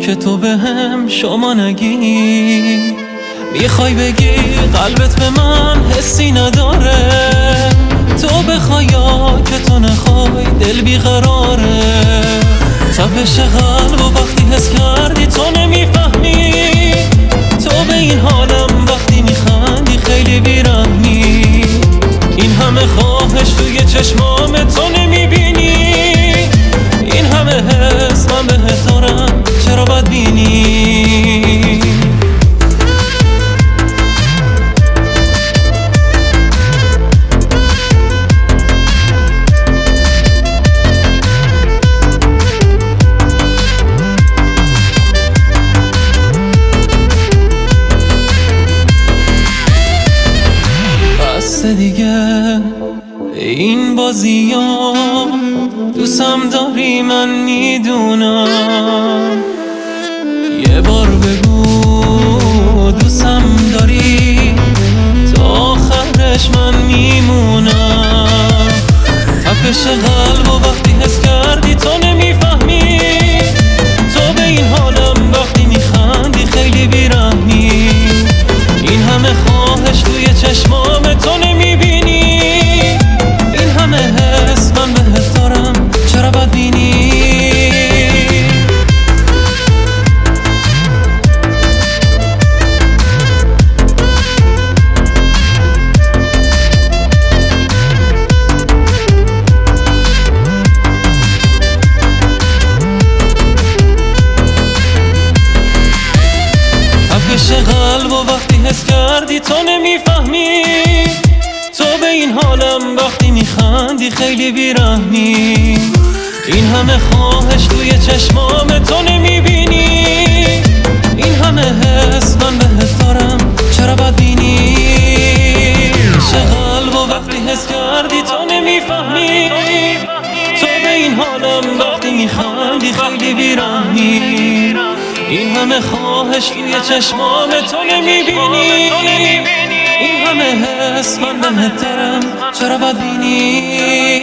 که تو بهم شما نگی. میخوای بگی قلبت به من حسی نداره، تو بخوای یا که تو نخوای دل بیقراره. تپش قلب و وقتی حس کردی تو نمیفهمی، تو به این حالم وقتی میخندی خیلی بیرحمی. این همه خواهش توی چشمام تو نمیبینی، این همه حس من بهت دارم چرا بدبینی؟ دیگه این بازی ها دوستم داری من میدونم، یه بار بگو دوستم داری تا آخرش من میمونم. تپش قلب و وقتی حس کردی تو نمیفهمی، تو به این حالم وقتی میخندی خیلی بیرحمی. این همه خواهش توی چشمام تو نمیبینی، این همه حس من بهت دارم چرا بدبینی؟ تپش قلب و وقتی حس کردی تو نمیفهمی، تو به این حالم وقتی میخندی خیلی بیرحمی. این همه خواهش توی چشمام تو نمیبینی، این همه حس من بهت دارم چرا بدبینی؟ تپش قلب و وقتی حس کردی تو نمیفهمی، تو به این حالم وقتی میخندی خیلی بیرحمی. این همه خواهش توی چشمام تو نمیبینی، این همه حس من بهت دارم چرا بدبینی؟